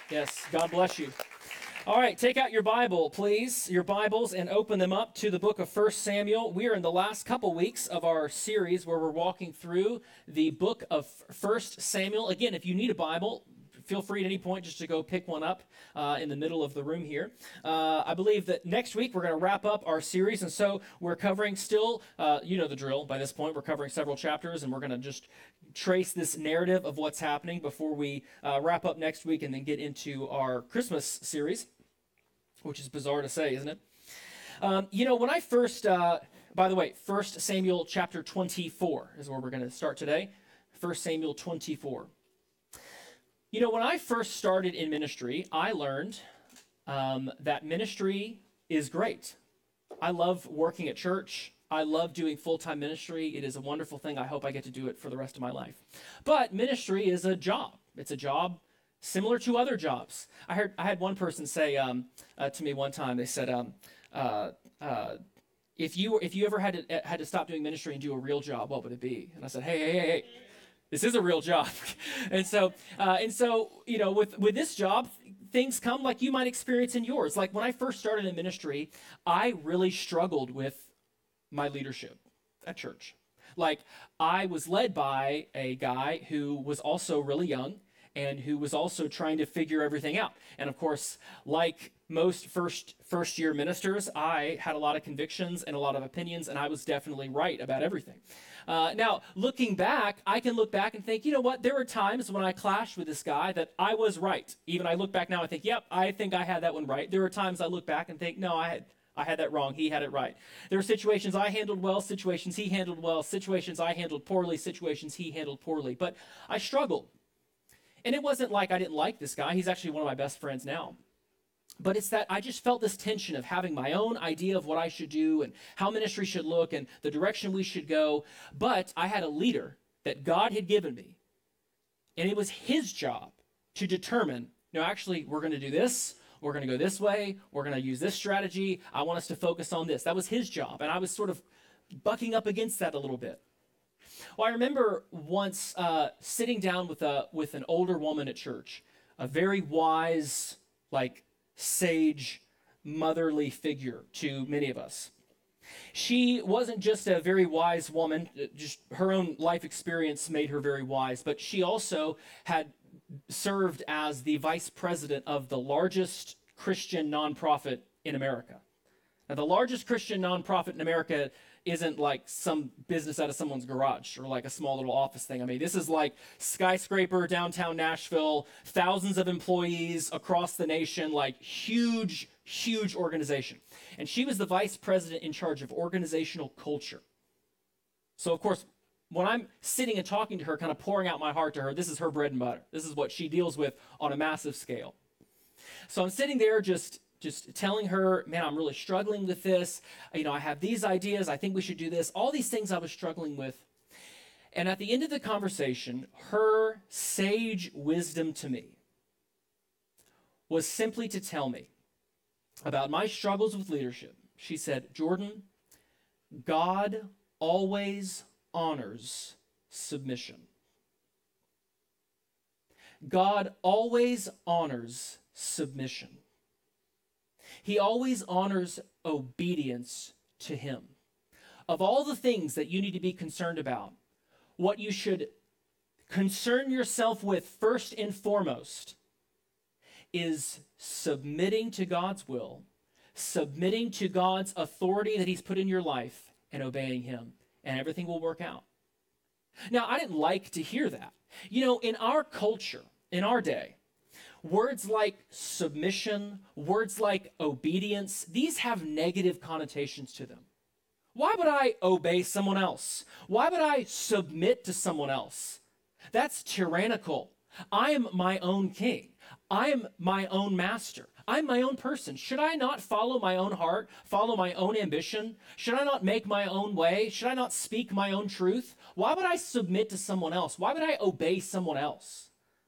Yes, God bless you. All right, take out your Bible, please, your Bibles, and open them up to the book of 1 Samuel. We are in the last couple weeks of our series where we're walking through the book of 1 Samuel. Again, if you need a Bible, feel free at any point just to go pick one up in the middle of the room here. I believe that next week we're going to wrap up our series, and so we're covering still, you know the drill by this point, we're covering several chapters, and we're going to just trace this narrative of what's happening before we wrap up next week and then get into our Christmas series, which is bizarre to say, isn't it? When I first, by the way, 1 Samuel chapter 24 is where we're going to start today. 1 Samuel 24. When I first started in ministry, I learned that ministry is great. I love working at church. I love doing full-time ministry. It is a wonderful thing. I hope I get to do it for the rest of my life. But ministry is a job. It's a job similar to other jobs. I had one person say to me one time, they said, if you ever had to stop doing ministry and do a real job, what would it be? And I said, hey. This is a real job. and so, with this job, things come like you might experience in yours. Like when I first started in ministry, I really struggled with my leadership at church. Like I was led by a guy who was also really young and who was also trying to figure everything out. And of course, like most first year ministers, I had a lot of convictions and a lot of opinions, and I was definitely right about everything. Now, looking back, I can look back and think, you know what? There were times when I clashed with this guy that I was right. Even I look back now and think, yep, I think I had that one right. There were times I look back and think, no, I had that wrong. He had it right. There were situations I handled well, situations he handled well, situations I handled poorly, situations he handled poorly. But I struggled. And it wasn't like I didn't like this guy. He's actually one of my best friends now. But it's that I just felt this tension of having my own idea of what I should do and how ministry should look and the direction we should go. But I had a leader that God had given me. And it was his job to determine, no, actually, we're going to do this. We're going to go this way. We're going to use this strategy. I want us to focus on this. That was his job. And I was sort of bucking up against that a little bit. Well, I remember once sitting down with an older woman at church, a very wise, sage, motherly figure to many of us. She wasn't just a very wise woman, just her own life experience made her very wise, but she also had served as the vice president of the largest Christian nonprofit in America. Now, the largest Christian nonprofit in America isn't like some business out of someone's garage or like a small little office thing. I mean, this is like skyscraper, downtown Nashville, thousands of employees across the nation, like huge, huge organization. And she was the vice president in charge of organizational culture. So, of course, when I'm sitting and talking to her, kind of pouring out my heart to her, this is her bread and butter. This is what she deals with on a massive scale. So I'm sitting there just telling her, man, I'm really struggling with this. I have these ideas. I think we should do this. All these things I was struggling with. And at the end of the conversation, her sage wisdom to me was simply to tell me about my struggles with leadership. She said, Jordan, God always honors submission. God always honors submission. He always honors obedience to him. Of all the things that you need to be concerned about, what you should concern yourself with first and foremost is submitting to God's will, submitting to God's authority that he's put in your life, and obeying him, and everything will work out. Now, I didn't like to hear that. In our culture, in our day, words like submission, words like obedience, these have negative connotations to them. Why would I obey someone else? Why would I submit to someone else? That's tyrannical. I am my own king. I am my own master. I'm my own person. Should I not follow my own heart, follow my own ambition? Should I not make my own way? Should I not speak my own truth? Why would I submit to someone else? Why would I obey someone else?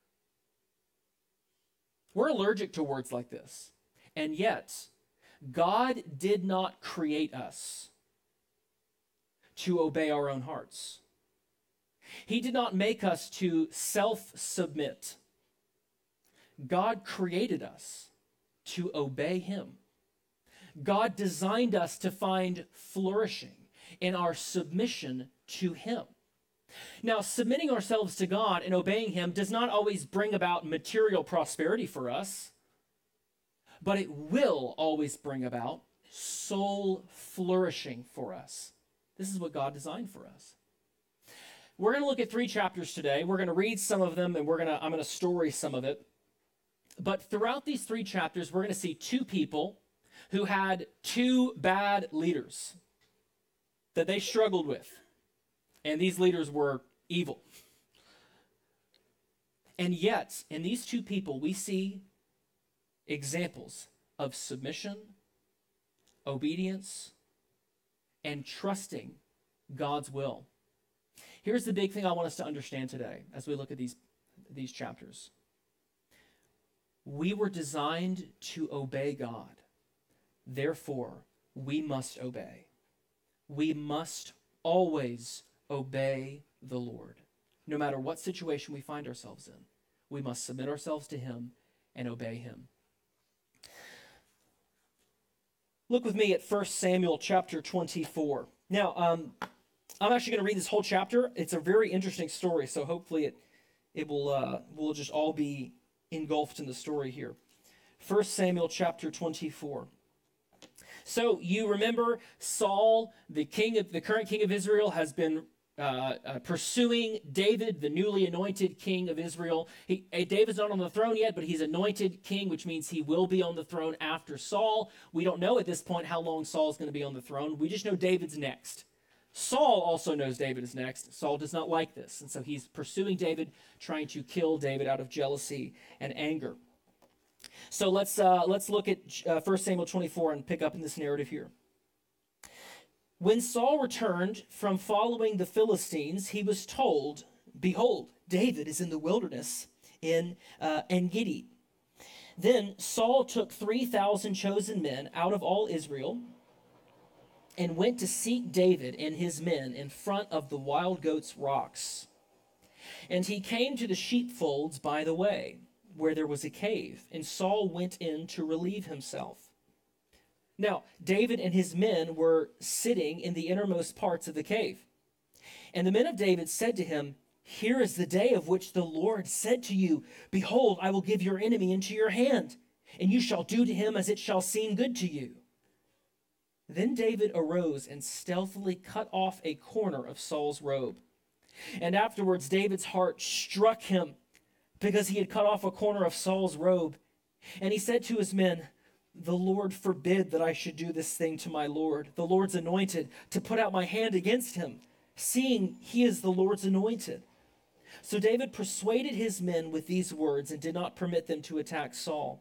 We're allergic to words like this. And yet, God did not create us to obey our own hearts. He did not make us to self-submit. God created us to obey him. God designed us to find flourishing in our submission to him. Now, submitting ourselves to God and obeying him does not always bring about material prosperity for us, but it will always bring about soul flourishing for us. This is what God designed for us. We're going to look at 3 chapters today. We're going to read some of them, and I'm going to story some of it. But throughout these 3 chapters, we're going to see 2 people who had 2 bad leaders that they struggled with. And these leaders were evil. And yet, in these 2 people, we see examples of submission, obedience, and trusting God's will. Here's the big thing I want us to understand today as we look at these chapters. We were designed to obey God. Therefore, we must obey. We must always obey the Lord. No matter what situation we find ourselves in, we must submit ourselves to him and obey him. Look with me at 1 Samuel chapter 24. Now, I'm actually going to read this whole chapter. It's a very interesting story, so hopefully it will just all be engulfed in the story here. 1 Samuel chapter 24. So you remember Saul, the current king of Israel, has been pursuing David, the newly anointed king of Israel. David's not on the throne yet, but he's anointed king, which means he will be on the throne after Saul. We don't know at this point how long Saul's going to be on the throne. We just know David's next. Saul also knows David is next. Saul does not like this, and so he's pursuing David, trying to kill David out of jealousy and anger. So let's look at 1 Samuel 24 and pick up in this narrative here. When Saul returned from following the Philistines, he was told, "Behold, David is in the wilderness in En-Gedi." Then Saul took 3,000 chosen men out of all Israel and went to seek David and his men in front of the wild goats' rocks. And he came to the sheepfolds by the way, where there was a cave, and Saul went in to relieve himself. Now, David and his men were sitting in the innermost parts of the cave. And the men of David said to him, "Here is the day of which the Lord said to you, Behold, I will give your enemy into your hand, and you shall do to him as it shall seem good to you." Then David arose and stealthily cut off a corner of Saul's robe. And afterwards David's heart struck him because he had cut off a corner of Saul's robe. And he said to his men, "The Lord forbid that I should do this thing to my Lord, the Lord's anointed, to put out my hand against him, seeing he is the Lord's anointed." So David persuaded his men with these words and did not permit them to attack Saul.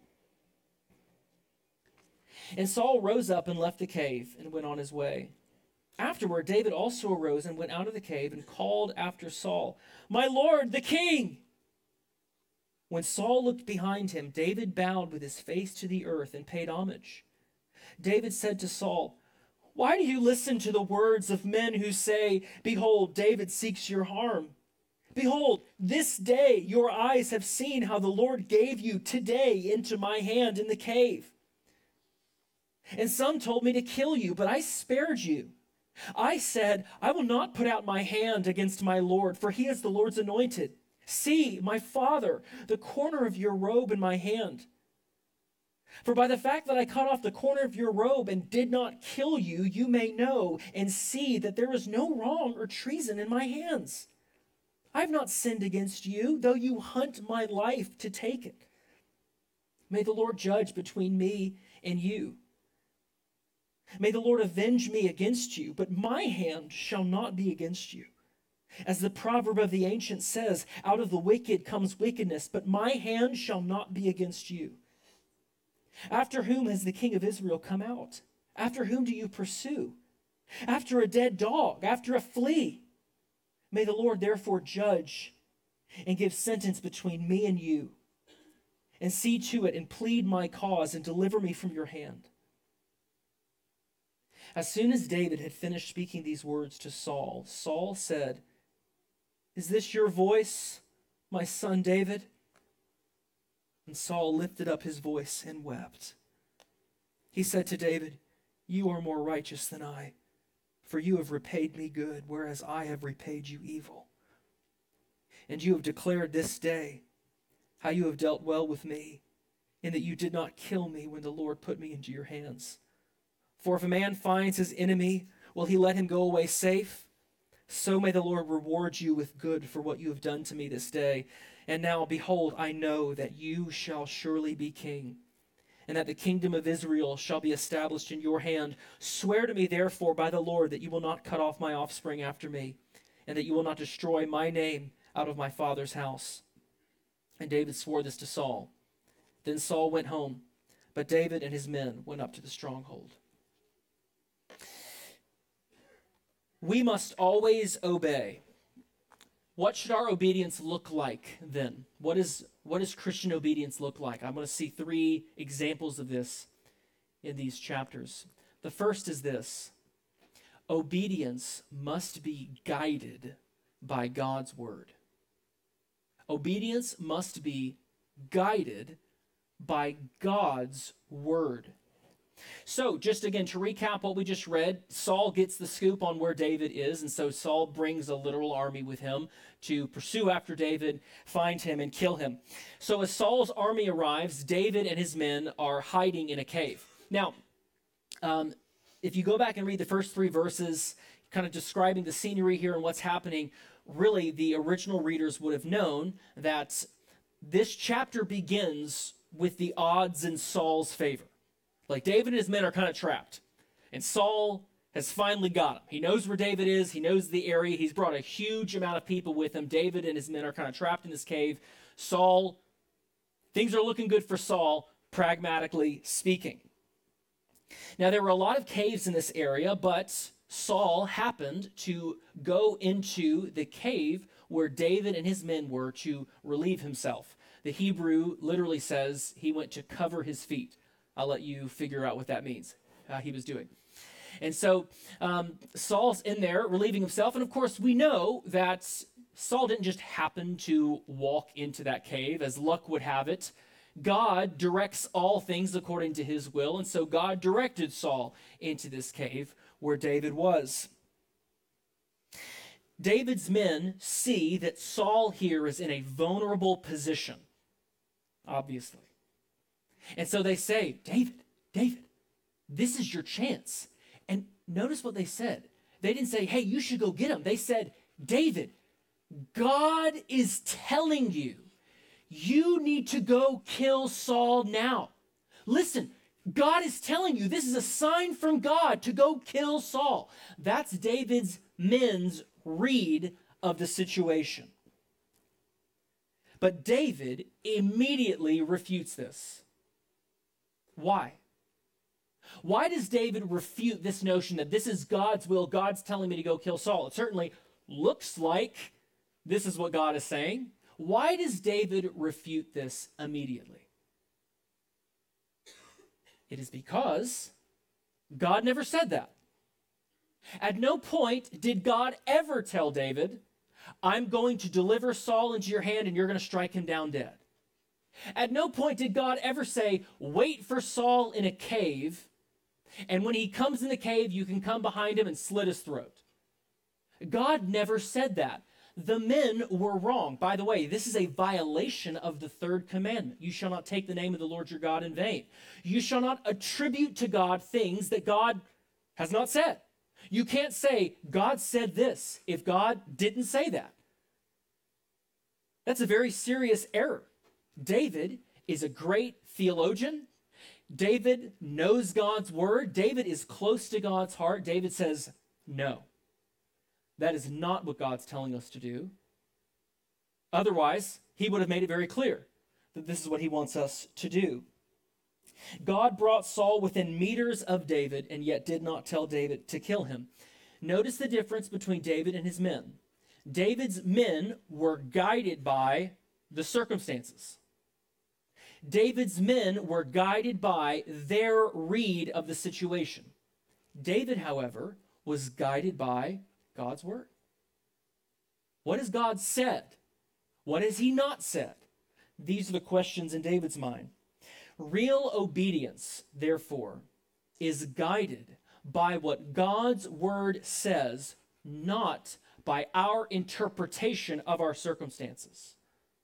And Saul rose up and left the cave and went on his way. Afterward, David also arose and went out of the cave and called after Saul, "My lord, the king!" When Saul looked behind him, David bowed with his face to the earth and paid homage. David said to Saul, "Why do you listen to the words of men who say, 'Behold, David seeks your harm'? Behold, this day your eyes have seen how the Lord gave you today into my hand in the cave. And some told me to kill you, but I spared you. I said, I will not put out my hand against my Lord, for he is the Lord's anointed. See, my father, the corner of your robe in my hand. For by the fact that I cut off the corner of your robe and did not kill you, you may know and see that there is no wrong or treason in my hands. I have not sinned against you, though you hunt my life to take it. May the Lord judge between me and you. May the Lord avenge me against you, but my hand shall not be against you. As the proverb of the ancient says, out of the wicked comes wickedness, but my hand shall not be against you. After whom has the king of Israel come out? After whom do you pursue? After a dead dog, after a flea. May the Lord therefore judge and give sentence between me and you, and see to it and plead my cause and deliver me from your hand." As soon as David had finished speaking these words to Saul, Saul said, "Is this your voice, my son David?" And Saul lifted up his voice and wept. He said to David, "You are more righteous than I, for you have repaid me good, whereas I have repaid you evil. And you have declared this day how you have dealt well with me, in that you did not kill me when the Lord put me into your hands. For if a man finds his enemy, will he let him go away safe? So may the Lord reward you with good for what you have done to me this day. And now, behold, I know that you shall surely be king, and that the kingdom of Israel shall be established in your hand. Swear to me, therefore, by the Lord, that you will not cut off my offspring after me, and that you will not destroy my name out of my father's house." And David swore this to Saul. Then Saul went home, but David and his men went up to the stronghold. We must always obey. What should our obedience look like then? What does Christian obedience look like? I'm going to see 3 examples of this in these chapters. The first is this: obedience must be guided by God's word. Obedience must be guided by God's word. So, just again, to recap what we just read, Saul gets the scoop on where David is, and so Saul brings a literal army with him to pursue after David, find him, and kill him. So as Saul's army arrives, David and his men are hiding in a cave. Now, if you go back and read the first 3 verses, kind of describing the scenery here and what's happening, really the original readers would have known that this chapter begins with the odds in Saul's favor. Like, David and his men are kind of trapped, and Saul has finally got him. He knows where David is. He knows the area. He's brought a huge amount of people with him. David and his men are kind of trapped in this cave. Things are looking good for Saul, pragmatically speaking. Now, there were a lot of caves in this area, but Saul happened to go into the cave where David and his men were to relieve himself. The Hebrew literally says he went to cover his feet. I'll let you figure out what that means, how he was doing. And so Saul's in there relieving himself. And of course, we know that Saul didn't just happen to walk into that cave. As luck would have it, God directs all things according to his will. And so God directed Saul into this cave where David was. David's men see that Saul here is in a vulnerable position, obviously. And so they say, David, this is your chance. And notice what they said. They didn't say, hey, you should go get him. They said, David, God is telling you, you need to go kill Saul now. Listen, God is telling you, this is a sign from God to go kill Saul. That's David's men's read of the situation. But David immediately refutes this. Why? Why does David refute this notion that this is God's will, God's telling me to go kill Saul? It certainly looks like this is what God is saying. Why does David refute this immediately? It is because God never said that. At no point did God ever tell David, I'm going to deliver Saul into your hand and you're going to strike him down dead. At no point did God ever say, wait for Saul in a cave, and when he comes in the cave, you can come behind him and slit his throat. God never said that. The men were wrong. By the way, this is a violation of the 3rd commandment. You shall not take the name of the Lord your God in vain. You shall not attribute to God things that God has not said. You can't say, God said this, if God didn't say that. That's a very serious error. David is a great theologian. David knows God's word. David is close to God's heart. David says, no, that is not what God's telling us to do. Otherwise, he would have made it very clear that this is what he wants us to do. God brought Saul within meters of David and yet did not tell David to kill him. Notice the difference between David and his men. David's men were guided by the circumstances. David's men were guided by their read of the situation. David, however, was guided by God's word. What has God said? What has he not said? these are the questions in David's mind. Real obedience, therefore, is guided by what God's word says, not by our interpretation of our circumstances.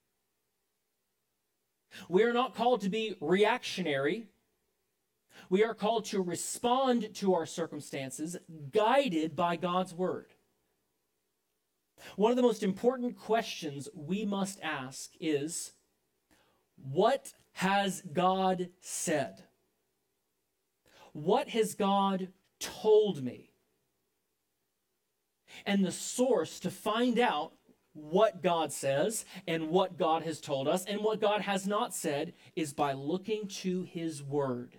We are not called to be reactionary. We are called to respond to our circumstances, guided by God's word. One of the most important questions we must ask is, what has God said? What has God told me? And the source to find out what God says and what God has told us and what God has not said is by looking to his word.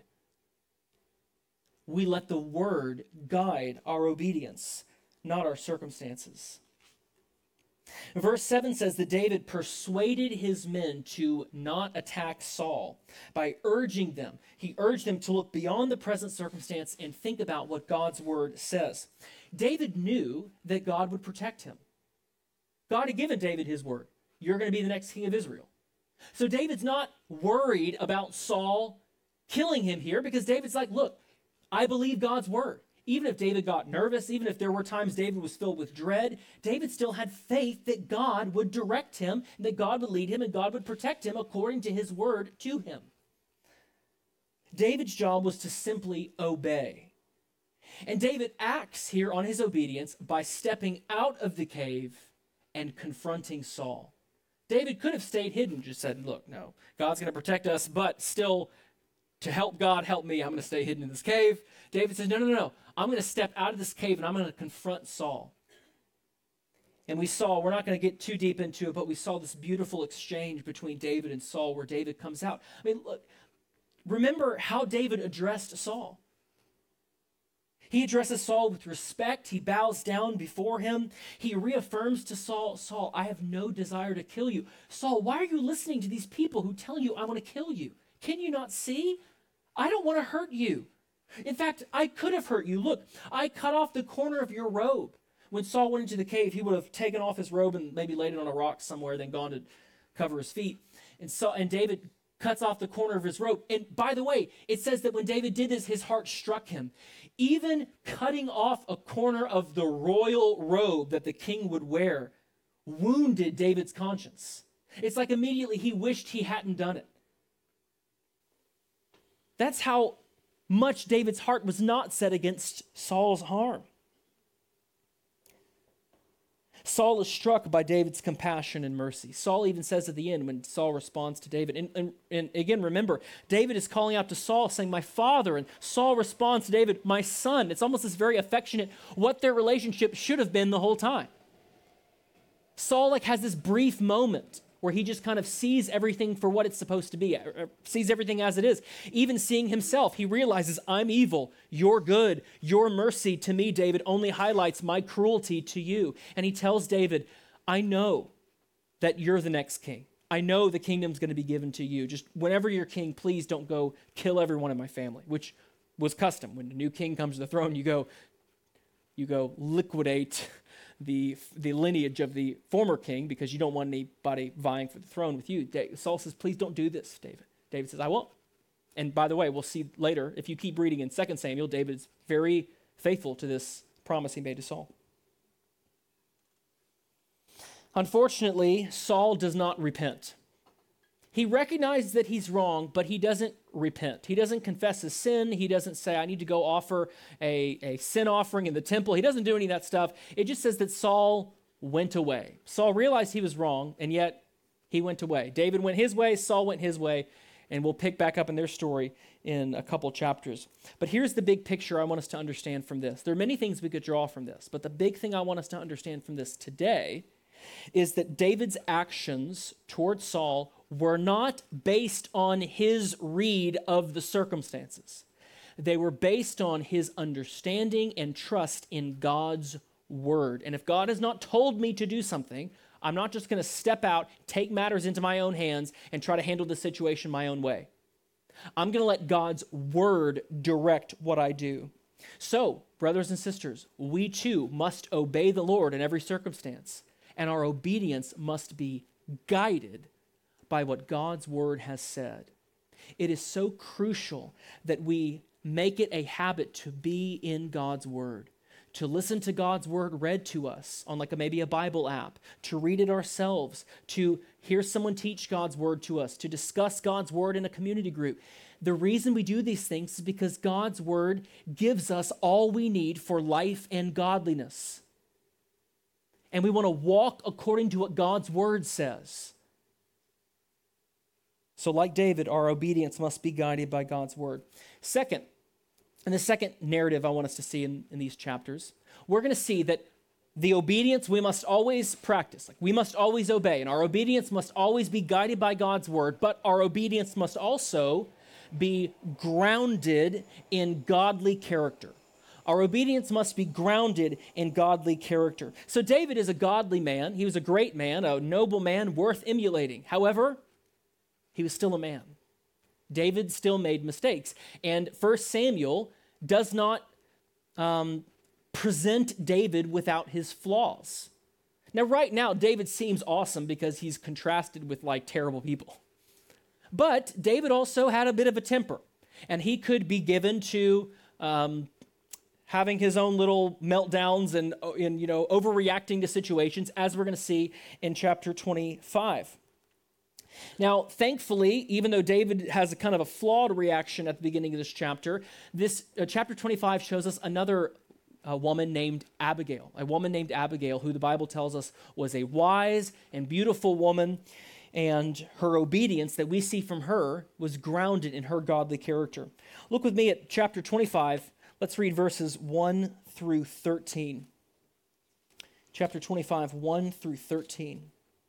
We let the word guide our obedience, not our circumstances. Verse 7 says that David persuaded his men to not attack Saul by urging them. He urged them to look beyond the present circumstance and think about what God's word says. David knew that God would protect him. God had given David his word. You're going to be the next king of Israel. So David's not worried about Saul killing him here because David's like, look, I believe God's word. Even if David got nervous, even if there were times David was filled with dread, David still had faith that God would direct him, that God would lead him, and God would protect him according to his word to him. David's job was to simply obey. And David acts here on his obedience by stepping out of the cave and confronting Saul. David could have stayed hidden, just said, look, no, God's going to protect us, but still, to help God help me, I'm going to stay hidden in this cave. David says, no. I'm going to step out of this cave and I'm going to confront Saul. And we're not going to get too deep into it, but we saw this beautiful exchange between David and Saul where David comes out. I mean, look, remember how David addressed Saul. He addresses Saul with respect. He bows down before him. He reaffirms to Saul, Saul, I have no desire to kill you. Saul, why are you listening to these people who tell you I want to kill you? Can you not see? I don't want to hurt you. In fact, I could have hurt you. Look, I cut off the corner of your robe. When Saul went into the cave, he would have taken off his robe and maybe laid it on a rock somewhere, then gone to cover his feet. And David cuts off the corner of his robe. And by the way, it says that when David did this, his heart struck him. Even cutting off a corner of the royal robe that the king would wear wounded David's conscience. It's like immediately he wished he hadn't done it. That's how much David's heart was not set against Saul's harm. Saul is struck by David's compassion and mercy. Saul even says at the end when Saul responds to David, and again, remember, David is calling out to Saul saying, my father, and Saul responds to David, my son. It's almost this very affectionate, what their relationship should have been the whole time. Saul has this brief moment where he just kind of sees everything for what it's supposed to be, sees everything as it is. Even seeing himself, he realizes, I'm evil, you're good, your mercy to me, David, only highlights my cruelty to you. And he tells David, I know that you're the next king. I know the kingdom's going to be given to you. Just whenever you're king, please don't go kill everyone in my family, which was custom. When a new king comes to the throne, you go liquidate the lineage of the former king because you don't want anybody vying for the throne with you. Saul says, please don't do this, David. David says, I won't. And by the way, we'll see later, if you keep reading in 2 Samuel, David's very faithful to this promise he made to Saul. Unfortunately, Saul does not repent. He recognizes that he's wrong, but he doesn't repent. He doesn't confess his sin. He doesn't say, I need to go offer a sin offering in the temple. He doesn't do any of that stuff. It just says that Saul went away. Saul realized he was wrong, and yet he went away. David went his way, Saul went his way, and we'll pick back up in their story in a couple chapters. But here's the big picture I want us to understand from this. There are many things we could draw from this, but the big thing I want us to understand from this today is that David's actions towards Saul were not based on his read of the circumstances. They were based on his understanding and trust in God's word. And if God has not told me to do something, I'm not just going to step out, take matters into my own hands, and try to handle the situation my own way. I'm going to let God's word direct what I do. So, brothers and sisters, we too must obey the Lord in every circumstance, and our obedience must be guided by what God's word has said. It is so crucial that we make it a habit to be in God's word, to listen to God's word read to us on maybe a Bible app, to read it ourselves, to hear someone teach God's word to us, to discuss God's word in a community group. The reason we do these things is because God's word gives us all we need for life and godliness. And we want to walk according to what God's word says. So like David, our obedience must be guided by God's word. Second, and the second narrative I want us to see in these chapters, we're going to see that the obedience we must always practice. We must always obey, and our obedience must always be guided by God's word, but our obedience must also be grounded in godly character. Our obedience must be grounded in godly character. So David is a godly man. He was a great man, a noble man worth emulating. However, he was still a man. David still made mistakes. And 1 Samuel does not present David without his flaws. Now, right now, David seems awesome because he's contrasted with terrible people. But David also had a bit of a temper, and he could be given to having his own little meltdowns and overreacting to situations, as we're going to see in chapter 25. Now, thankfully, even though David has a kind of a flawed reaction at the beginning of this chapter, chapter 25 shows us another woman named Abigail, who the Bible tells us was a wise and beautiful woman, and her obedience that we see from her was grounded in her godly character. Look with me at chapter 25. Let's read verses 1 through 13. Chapter 25, 1 through 13.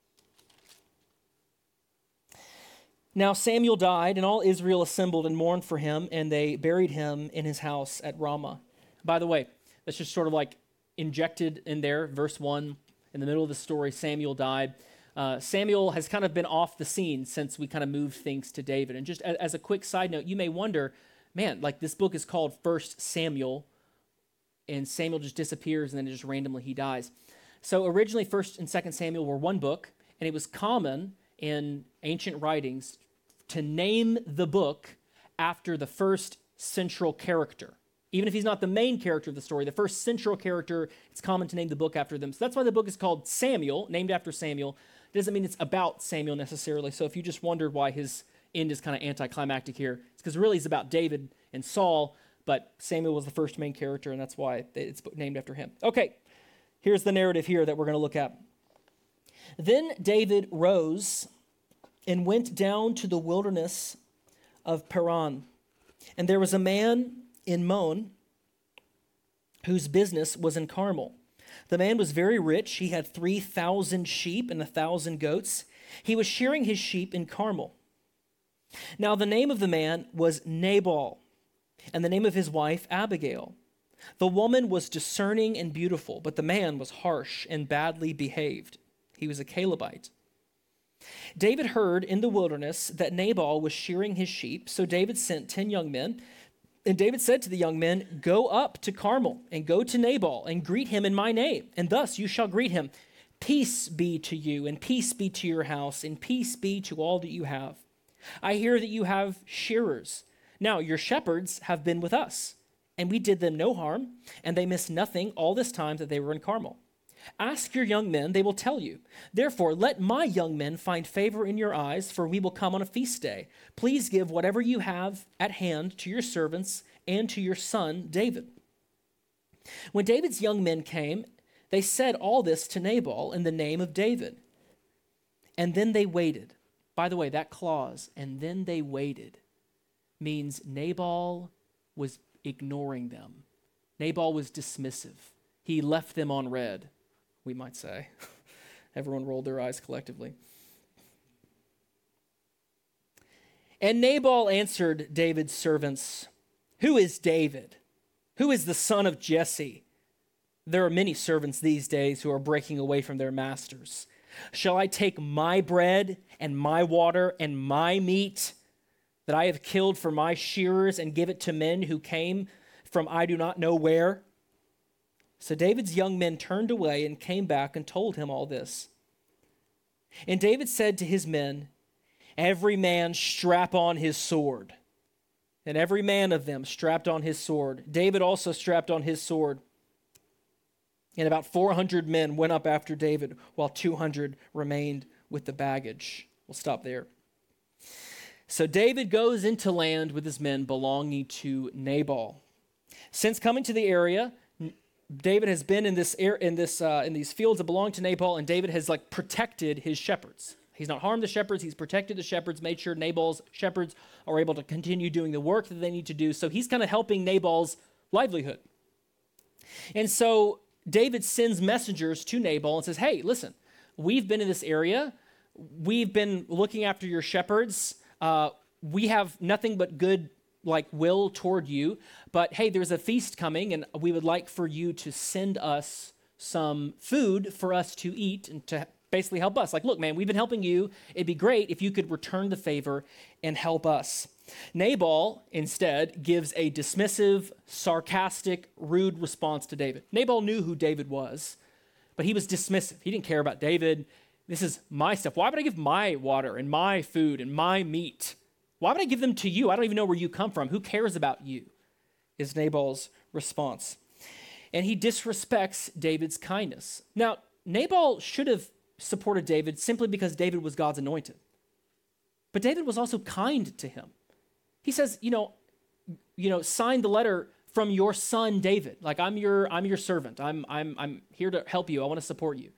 Now Samuel died, and all Israel assembled and mourned for him, and they buried him in his house at Ramah. By the way, that's just sort of injected in there, verse 1, in the middle of the story, Samuel died. Samuel has kind of been off the scene since we kind of moved things to David. And just as a quick side note, you may wonder, man, this book is called 1 Samuel, and Samuel just disappears, and then just randomly he dies. So originally 1 and 2 Samuel were one book, and it was common in ancient writings to name the book after the first central character. Even if he's not the main character of the story, the first central character, it's common to name the book after them. So that's why the book is called Samuel, named after Samuel. It doesn't mean it's about Samuel necessarily. So if you just wondered why his end is kind of anticlimactic here, it's because really it's about David and Saul, but Samuel was the first main character, and that's why it's named after him. Okay, here's the narrative here that we're going to look at. Then David rose and went down to the wilderness of Paran. And there was a man in Mon whose business was in Carmel. The man was very rich. He had 3,000 sheep and 1,000 goats. He was shearing his sheep in Carmel. Now the name of the man was Nabal, and the name of his wife Abigail. The woman was discerning and beautiful, but the man was harsh and badly behaved. He was a Calebite. David heard in the wilderness that Nabal was shearing his sheep, so David sent 10 young men. And David said to the young men, "Go up to Carmel and go to Nabal and greet him in my name, and thus you shall greet him. Peace be to you, and peace be to your house, and peace be to all that you have. I hear that you have shearers. Now your shepherds have been with us, and we did them no harm, and they missed nothing all this time that they were in Carmel. Ask your young men, they will tell you. Therefore, let my young men find favor in your eyes, for we will come on a feast day. Please give whatever you have at hand to your servants and to your son David." When David's young men came, they said all this to Nabal in the name of David. And then they waited. By the way, that clause, "and then they waited," means Nabal was ignoring them. Nabal was dismissive. He left them on red, we might say. Everyone rolled their eyes collectively. And Nabal answered David's servants, "Who is David? Who is the son of Jesse? There are many servants these days who are breaking away from their masters. Shall I take my bread and my water and my meat that I have killed for my shearers and give it to men who came from I do not know where?" So David's young men turned away and came back and told him all this. And David said to his men, Every man strap on his sword. And every man of them strapped on his sword. David also strapped on his sword. And about 400 men went up after David, while 200 remained with the baggage. We'll stop there. So David goes into land with his men belonging to Nabal. Since coming to the area, David has been in these fields that belong to Nabal, and David has protected his shepherds. He's not harmed the shepherds. He's protected the shepherds, made sure Nabal's shepherds are able to continue doing the work that they need to do. So he's kind of helping Nabal's livelihood. And so David sends messengers to Nabal and says, hey, listen, we've been in this area. We've been looking after your shepherds. We have nothing but good will toward you. But hey, there's a feast coming, and we would like for you to send us some food for us to eat and to basically help us. Look, man, we've been helping you. It'd be great if you could return the favor and help us. Nabal, instead, gives a dismissive, sarcastic, rude response to David. Nabal knew who David was, but he was dismissive. He didn't care about David. This is my stuff. Why would I give my water and my food and my meat? Why would I give them to you? I don't even know where you come from. Who cares about you? Is Nabal's response. And he disrespects David's kindness. Now, Nabal should have supported David simply because David was God's anointed. But David was also kind to him. He says, sign the letter from your son David. I'm your servant. I'm here to help you. I want to support you.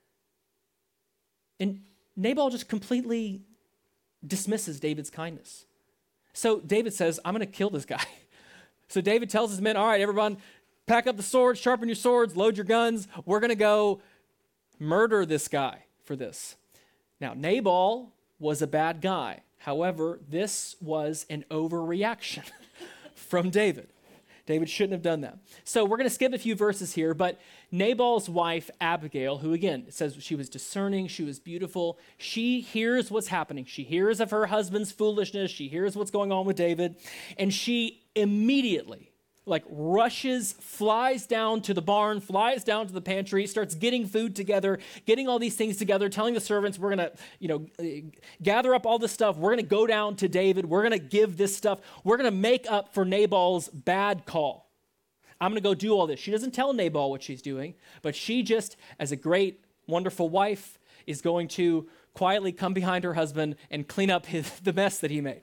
And Nabal just completely dismisses David's kindness. So David says, I'm going to kill this guy. So David tells his men, all right, everyone, pack up the swords, sharpen your swords, load your guns. We're going to go murder this guy for this. Now, Nabal was a bad guy. However, this was an overreaction from David. David shouldn't have done that. So we're going to skip a few verses here, but Nabal's wife, Abigail, who again, it says she was discerning, she was beautiful, she hears what's happening. She hears of her husband's foolishness. She hears what's going on with David, and she immediately rushes, flies down to the barn, flies down to the pantry, starts getting food together, getting all these things together, telling the servants, we're going to, gather up all this stuff. We're going to go down to David. We're going to give this stuff. We're going to make up for Nabal's bad call. I'm going to go do all this. She doesn't tell Nabal what she's doing, but she just, as a great, wonderful wife, is going to quietly come behind her husband and clean up the mess that he made.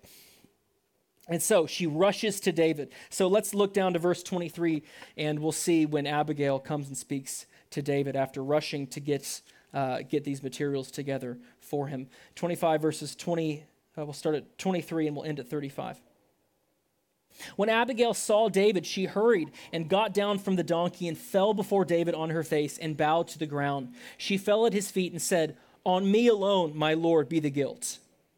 And so she rushes to David. So let's look down to verse 23, and we'll see when Abigail comes and speaks to David after rushing to get these materials together for him. 25 verses 20, we'll start at 23 and we'll end at 35. When Abigail saw David, she hurried and got down from the donkey and fell before David on her face and bowed to the ground. She fell at his feet and said, "On me alone, my Lord, be the guilt.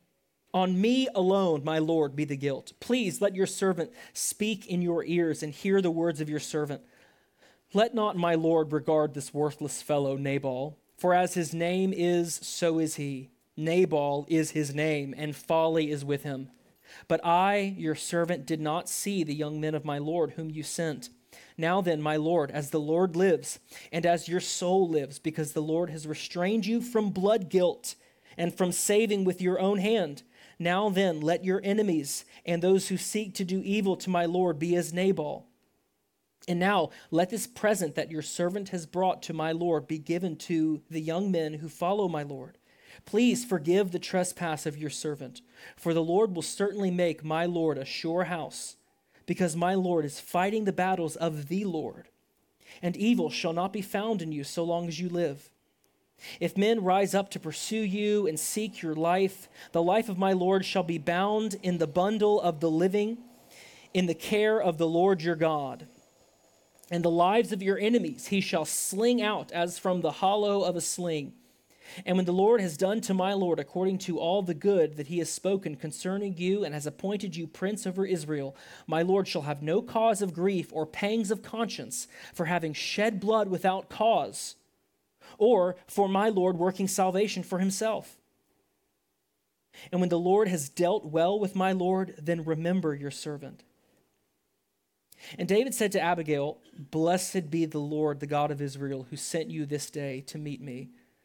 On me alone, my Lord, be the guilt. Please let your servant speak in your ears and hear the words of your servant. Let not my Lord regard this worthless fellow, Nabal, for as his name is, so is he. Nabal is his name, and folly is with him. But I, your servant, did not see the young men of my Lord whom you sent. Now then, my Lord, as the Lord lives, and as your soul lives, because the Lord has restrained you from blood guilt and from saving with your own hand, now then, let your enemies and those who seek to do evil to my Lord be as Nabal. And now let this present that your servant has brought to my Lord be given to the young men who follow my Lord. Please forgive the trespass of your servant, for the Lord will certainly make my Lord a sure house, because my Lord is fighting the battles of the Lord, and evil shall not be found in you so long as you live. If men rise up to pursue you and seek your life, the life of my Lord shall be bound in the bundle of the living, in the care of the Lord your God. And the lives of your enemies he shall sling out as from the hollow of a sling. And when the Lord has done to my Lord according to all the good that he has spoken concerning you and has appointed you prince over Israel, my Lord shall have no cause of grief or pangs of conscience for having shed blood without cause, or for my Lord working salvation for himself. And when the Lord has dealt well with my Lord, then remember your servant." And David said to Abigail, "Blessed be the Lord, the God of Israel, who sent you this day to meet me.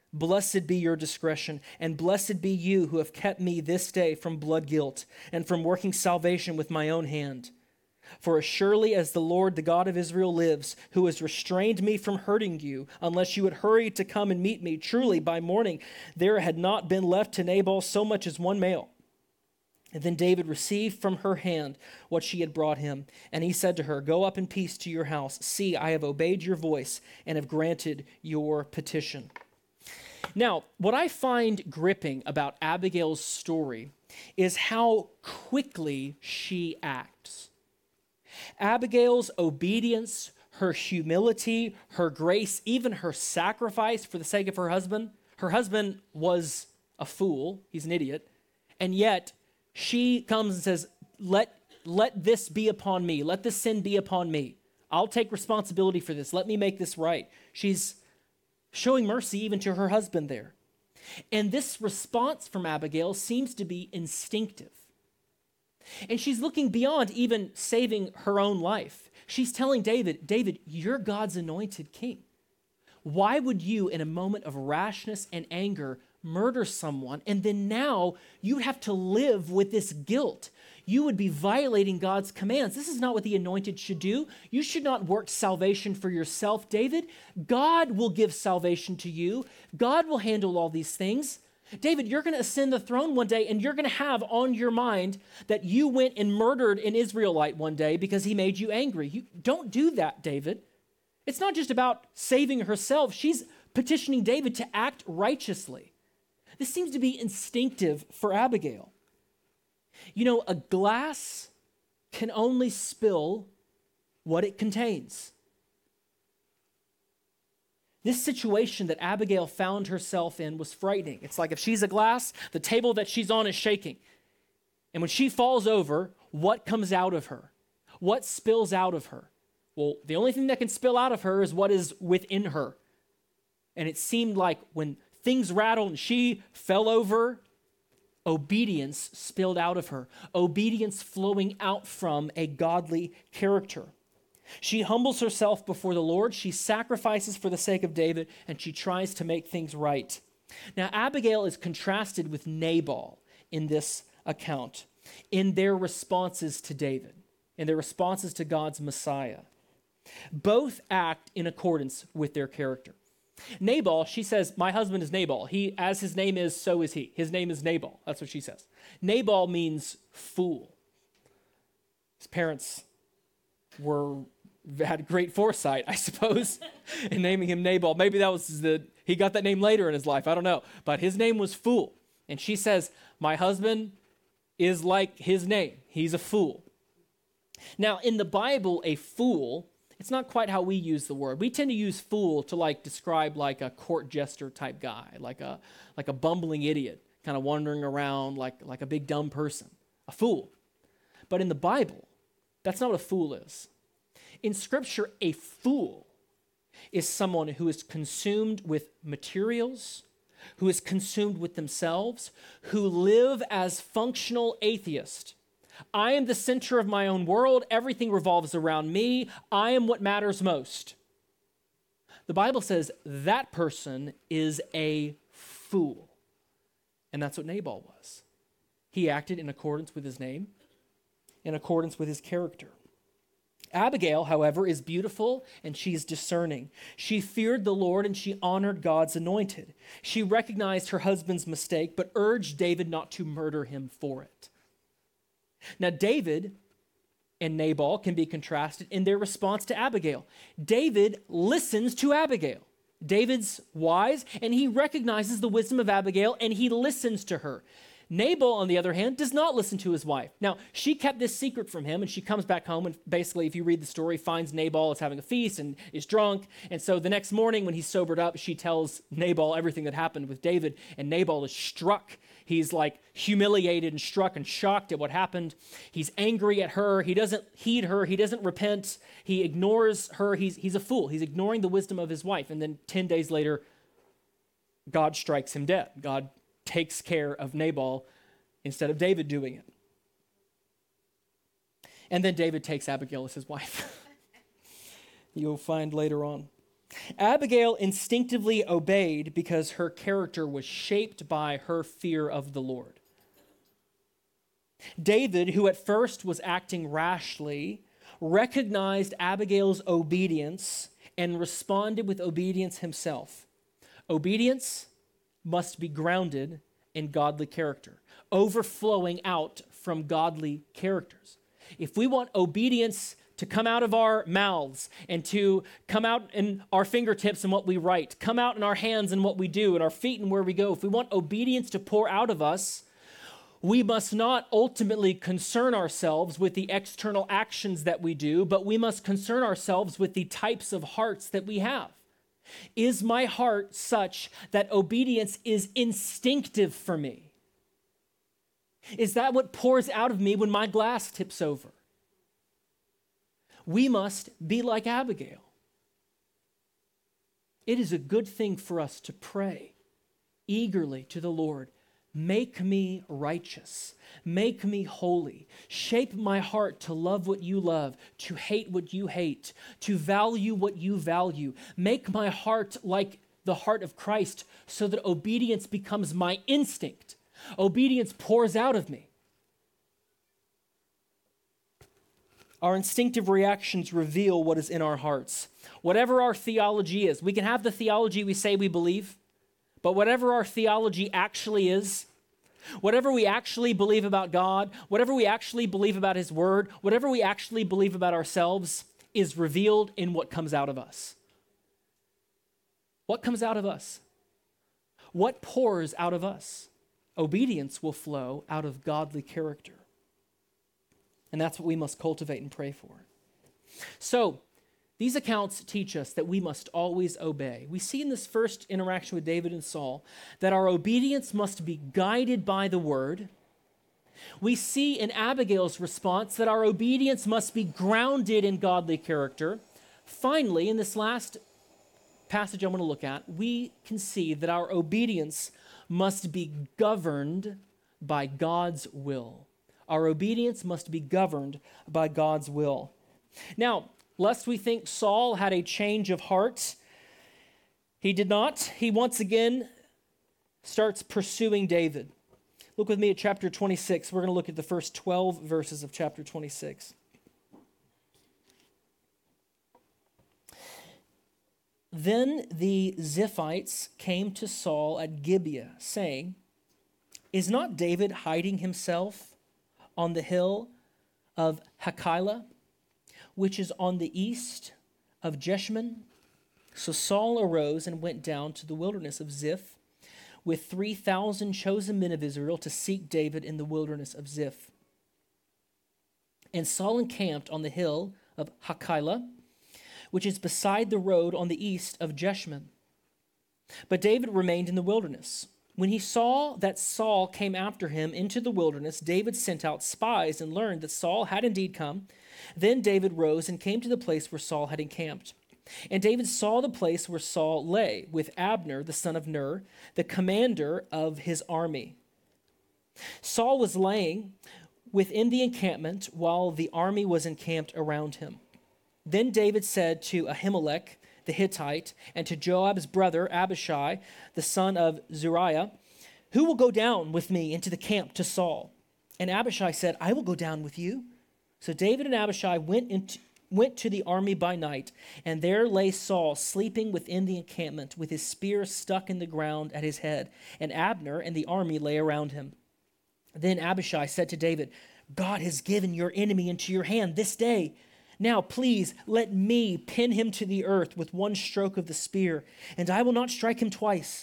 Blessed be your discretion, and blessed be you who have kept me this day from blood guilt and from working salvation with my own hand. For as surely as the Lord, the God of Israel, lives, who has restrained me from hurting you, unless you had hurried to come and meet me, truly by morning there had not been left to Nabal so much as one male. And then David received from her hand what she had brought him. And he said to her, Go up in peace to your house. See, I have obeyed your voice and have granted your petition. Now, what I find gripping about Abigail's story is how quickly she acts. Abigail's obedience, her humility, her grace, even her sacrifice for the sake of her husband. Her husband was a fool. He's an idiot. And yet, she comes and says, let this be upon me. Let this sin be upon me. I'll take responsibility for this. Let me make this right. She's showing mercy even to her husband there. And this response from Abigail seems to be instinctive. And she's looking beyond even saving her own life. She's telling David, you're God's anointed king. Why would you, in a moment of rashness and anger, murder someone, and then now you have to live with this guilt? You would be violating God's commands. This is not what the anointed should do. You should not work salvation for yourself, David. God will give salvation to you. God will handle all these things. David, you're going to ascend the throne one day, and you're going to have on your mind that you went and murdered an Israelite one day because he made you angry. You don't do that, David. It's not just about saving herself. She's petitioning David to act righteously. This seems to be instinctive for Abigail. You know, a glass can only spill what it contains. This situation that Abigail found herself in was frightening. It's like if she's a glass, the table that she's on is shaking. And when she falls over, what comes out of her? What spills out of her? Well, the only thing that can spill out of her is what is within her. And it seemed like when things rattled and she fell over, obedience spilled out of her. Obedience flowing out from a godly character. She humbles herself before the Lord. She sacrifices for the sake of David, and she tries to make things right. Now, Abigail is contrasted with Nabal in this account in their responses to David, in their responses to God's Messiah. Both act in accordance with their character. Nabal, she says, my husband is Nabal. He, as his name is, so is he. His name is Nabal. That's what she says. Nabal means fool. His parents had great foresight, I suppose, in naming him Nabal. Maybe that was he got that name later in his life. I don't know. But his name was Fool. And she says, my husband is like his name. He's a fool. Now, in the Bible, a fool, it's not quite how we use the word. We tend to use fool to describe like a court jester type guy, like a bumbling idiot, kind of wandering around like a big dumb person, a fool. But in the Bible, that's not what a fool is. In Scripture, a fool is someone who is consumed with materials, who is consumed with themselves, who live as functional atheists. I am the center of my own world. Everything revolves around me. I am what matters most. The Bible says that person is a fool. And that's what Nabal was. He acted in accordance with his name, in accordance with his character. Abigail, however, is beautiful and she is discerning. She feared the Lord and she honored God's anointed. She recognized her husband's mistake, but urged David not to murder him for it. Now, David and Nabal can be contrasted in their response to Abigail. David listens to Abigail. David's wise, and he recognizes the wisdom of Abigail, and he listens to her. Nabal, on the other hand, does not listen to his wife. Now, she kept this secret from him, and she comes back home, and basically, if you read the story, finds Nabal is having a feast and is drunk. And so the next morning, when he's sobered up, she tells Nabal everything that happened with David, and Nabal is struck. He's humiliated and struck and shocked at what happened. He's angry at her. He doesn't heed her. He doesn't repent. He ignores her. He's a fool. He's ignoring the wisdom of his wife. And then 10 days later, God strikes him dead. God takes care of Nabal instead of David doing it. And then David takes Abigail as his wife. You'll find later on. Abigail instinctively obeyed because her character was shaped by her fear of the Lord. David, who at first was acting rashly, recognized Abigail's obedience and responded with obedience himself. Obedience must be grounded in godly character, overflowing out from godly characters. If we want obedience to come out of our mouths and to come out in our fingertips and what we write, come out in our hands and what we do, and our feet and where we go, if we want obedience to pour out of us, we must not ultimately concern ourselves with the external actions that we do, but we must concern ourselves with the types of hearts that we have. Is my heart such that obedience is instinctive for me? Is that what pours out of me when my glass tips over? We must be like Abigail. It is a good thing for us to pray eagerly to the Lord. Make me righteous. Make me holy. Shape my heart to love what you love, to hate what you hate, to value what you value. Make my heart like the heart of Christ so that obedience becomes my instinct. Obedience pours out of me. Our instinctive reactions reveal what is in our hearts. Whatever our theology is, we can have the theology we say we believe, but whatever our theology actually is, whatever we actually believe about God, whatever we actually believe about His Word, whatever we actually believe about ourselves is revealed in what comes out of us. What comes out of us? What pours out of us? Obedience will flow out of godly character. And that's what we must cultivate and pray for. So, these accounts teach us that we must always obey. We see in this first interaction with David and Saul that our obedience must be guided by the word. We see in Abigail's response that our obedience must be grounded in godly character. Finally, in this last passage I'm going to look at, we can see that our obedience must be governed by God's will. Our obedience must be governed by God's will. Now, lest we think Saul had a change of heart, he did not. He once again starts pursuing David. Look with me at chapter 26. We're going to look at the first 12 verses of chapter 26. Then the Ziphites came to Saul at Gibeah, saying, "Is not David hiding himself on the hill of Hachilah, which is on the east of Jeshimon?" So Saul arose and went down to the wilderness of Ziph with 3,000 chosen men of Israel to seek David in the wilderness of Ziph. And Saul encamped on the hill of Hachilah, which is beside the road on the east of Jeshimon. But David remained in the wilderness. When he saw that Saul came after him into the wilderness, David sent out spies and learned that Saul had indeed come. Then David rose and came to the place where Saul had encamped. And David saw the place where Saul lay, with Abner, the son of Ner, the commander of his army. Saul was laying within the encampment while the army was encamped around him. Then David said to Ahimelech the Hittite, and to Joab's brother Abishai, the son of Zeruiah, "Who will go down with me into the camp to Saul?" And Abishai said, "I will go down with you." So David and Abishai went to the army by night, and there lay Saul sleeping within the encampment with his spear stuck in the ground at his head, and Abner and the army lay around him. Then Abishai said to David, "God has given your enemy into your hand this day. Now, please, let me pin him to the earth with one stroke of the spear, and I will not strike him twice."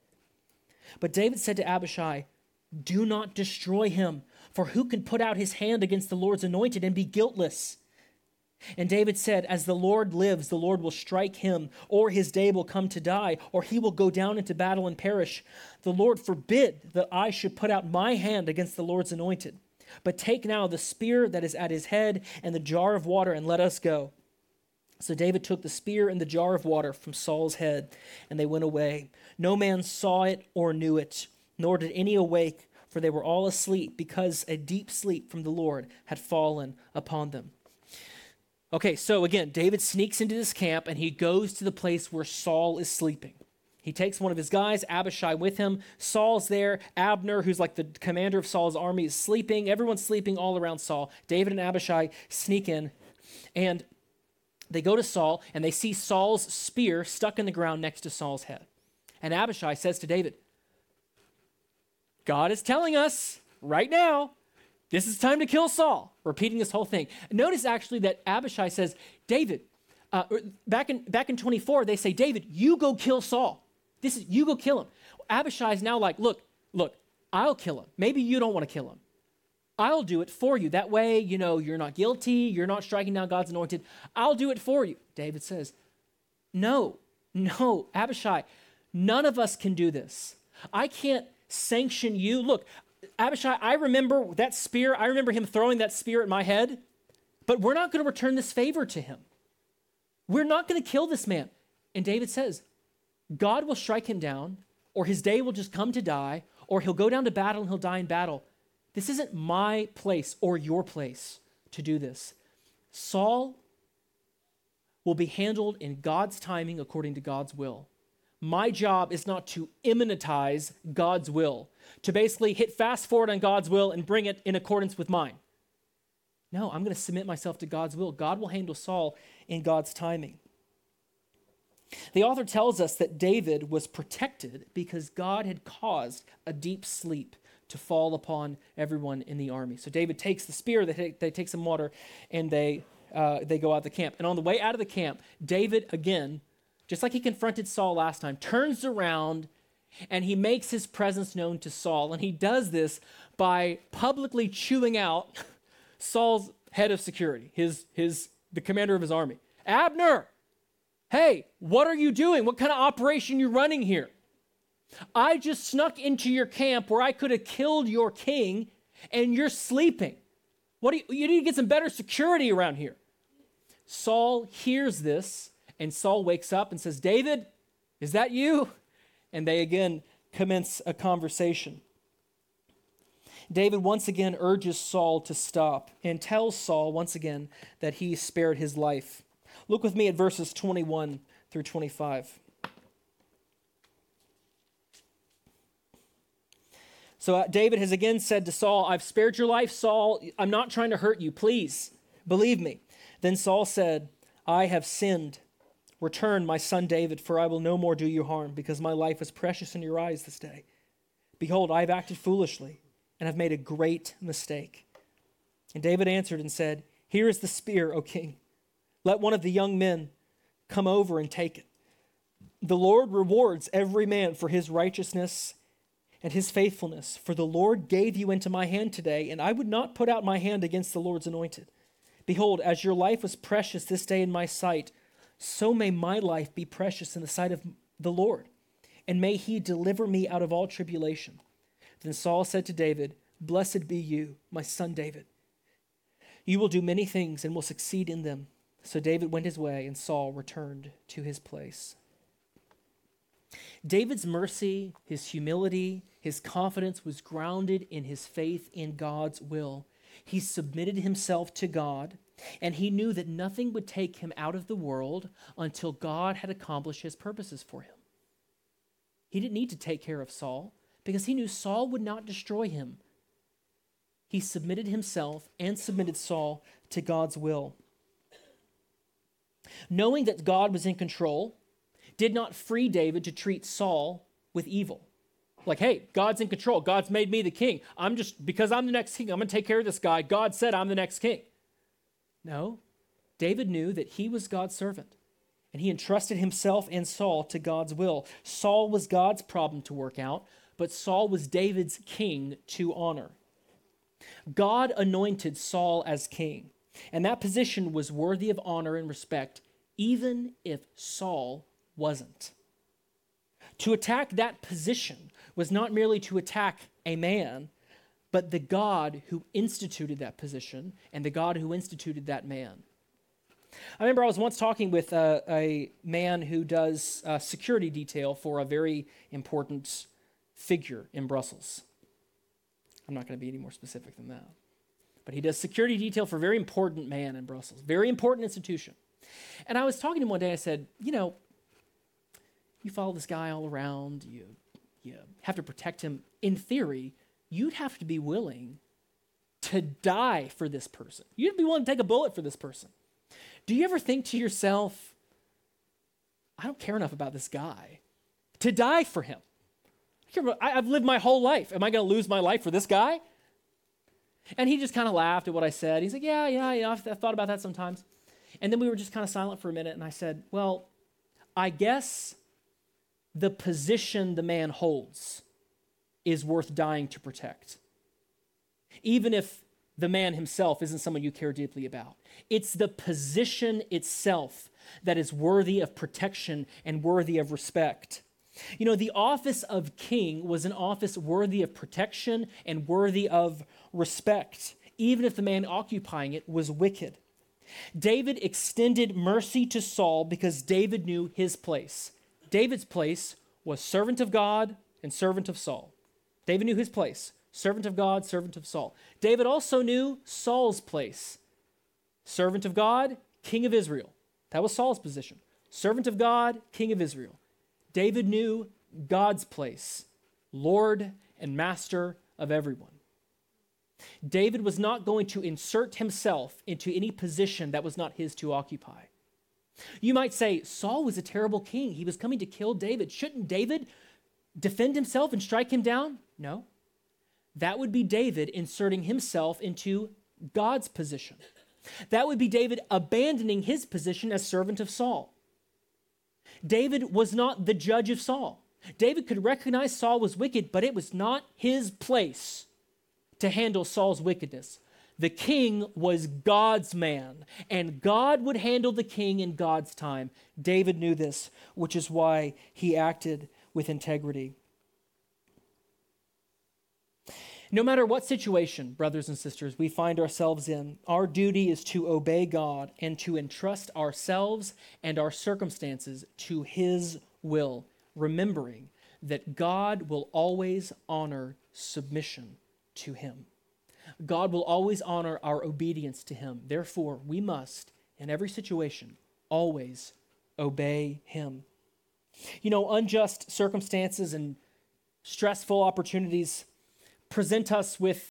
But David said to Abishai, "Do not destroy him, for who can put out his hand against the Lord's anointed and be guiltless?" And David said, "As the Lord lives, the Lord will strike him, or his day will come to die, or he will go down into battle and perish. The Lord forbid that I should put out my hand against the Lord's anointed. But take now the spear that is at his head and the jar of water, and let us go." So David took the spear and the jar of water from Saul's head, and they went away. No man saw it or knew it, nor did any awake, for they were all asleep, because a deep sleep from the Lord had fallen upon them. Okay, so again, David sneaks into this camp and he goes to the place where Saul is sleeping. He takes one of his guys, Abishai, with him. Saul's there. Abner, who's like the commander of Saul's army, is sleeping. Everyone's sleeping all around Saul. David and Abishai sneak in, and they go to Saul, and they see Saul's spear stuck in the ground next to Saul's head. And Abishai says to David, God is telling us right now, this is time to kill Saul, repeating this whole thing. Notice actually that Abishai says, David, back in 24, they say, David, you go kill Saul. You go kill him. Abishai is now like, look, I'll kill him. Maybe you don't want to kill him. I'll do it for you. That way, you're not guilty. You're not striking down God's anointed. I'll do it for you. David says, no, Abishai, none of us can do this. I can't sanction you. Look, Abishai, I remember that spear. I remember him throwing that spear at my head, but we're not going to return this favor to him. We're not going to kill this man. And David says, God will strike him down, or his day will just come to die, or he'll go down to battle and he'll die in battle. This isn't my place or your place to do this. Saul will be handled in God's timing according to God's will. My job is not to immanentize God's will, to basically hit fast forward on God's will and bring it in accordance with mine. No, I'm going to submit myself to God's will. God will handle Saul in God's timing. The author tells us that David was protected because God had caused a deep sleep to fall upon everyone in the army. So David takes the spear, they take some water, and they go out of the camp. And on the way out of the camp, David, again, just like he confronted Saul last time, turns around and he makes his presence known to Saul. And he does this by publicly chewing out Saul's head of security, the commander of his army. Abner, hey, what are you doing? What kind of operation are you running here? I just snuck into your camp where I could have killed your king, and you're sleeping. You need to get some better security around here. Saul hears this, and Saul wakes up and says, David, is that you? And they again commence a conversation. David once again urges Saul to stop and tells Saul once again that he spared his life. Look with me at verses 21 through 25. So David has again said to Saul, I've spared your life, Saul. I'm not trying to hurt you. Please, believe me. Then Saul said, I have sinned. Return, my son David, for I will no more do you harm, because my life is precious in your eyes this day. Behold, I have acted foolishly and have made a great mistake. And David answered and said, Here is the spear, O king. Let one of the young men come over and take it. The Lord rewards every man for his righteousness and his faithfulness, for the Lord gave you into my hand today, and I would not put out my hand against the Lord's anointed. Behold, as your life was precious this day in my sight, so may my life be precious in the sight of the Lord, and may he deliver me out of all tribulation. Then Saul said to David, Blessed be you, my son David. You will do many things and will succeed in them. So David went his way, and Saul returned to his place. David's mercy, his humility, his confidence was grounded in his faith in God's will. He submitted himself to God, and he knew that nothing would take him out of the world until God had accomplished his purposes for him. He didn't need to take care of Saul because he knew Saul would not destroy him. He submitted himself and submitted Saul to God's will. Knowing that God was in control did not free David to treat Saul with evil. Like, hey, God's in control. God's made me the king. Because I'm the next king, I'm going to take care of this guy. God said I'm the next king. No, David knew that he was God's servant, and he entrusted himself and Saul to God's will. Saul was God's problem to work out, but Saul was David's king to honor. God anointed Saul as king, and that position was worthy of honor and respect, even if Saul wasn't. To attack that position was not merely to attack a man, but the God who instituted that position and the God who instituted that man. I remember I was once talking with a man who does security detail for a very important figure in Brussels. I'm not going to be any more specific than that. but he does security detail for a very important man in Brussels, very important institution. And I was talking to him one day, I said, you follow this guy all around, you have to protect him. In theory, you'd have to be willing to die for this person. You'd be willing to take a bullet for this person. Do you ever think to yourself, I don't care enough about this guy to die for him? I've lived my whole life. Am I going to lose my life for this guy? And he just kind of laughed at what I said. He's like, yeah, I've thought about that sometimes. And then we were just kind of silent for a minute, and I said, well, I guess the position the man holds is worth dying to protect, even if the man himself isn't someone you care deeply about. It's the position itself that is worthy of protection and worthy of respect. The office of king was an office worthy of protection and worthy of respect, even if the man occupying it was wicked. David extended mercy to Saul because David knew his place. David's place was servant of God and servant of Saul. David knew his place, servant of God, servant of Saul. David also knew Saul's place, servant of God, king of Israel. That was Saul's position. Servant of God, king of Israel. David knew God's place, Lord and master of everyone. David was not going to insert himself into any position that was not his to occupy. You might say, Saul was a terrible king. He was coming to kill David. Shouldn't David defend himself and strike him down? No. That would be David inserting himself into God's position. That would be David abandoning his position as servant of Saul. David was not the judge of Saul. David could recognize Saul was wicked, but it was not his place to handle Saul's wickedness. The king was God's man, and God would handle the king in God's time. David knew this, which is why he acted with integrity. No matter what situation, brothers and sisters, we find ourselves in, our duty is to obey God and to entrust ourselves and our circumstances to his will, remembering that God will always honor submission to him. God will always honor our obedience to him. Therefore, we must, in every situation, always obey him. Unjust circumstances and stressful opportunities present us with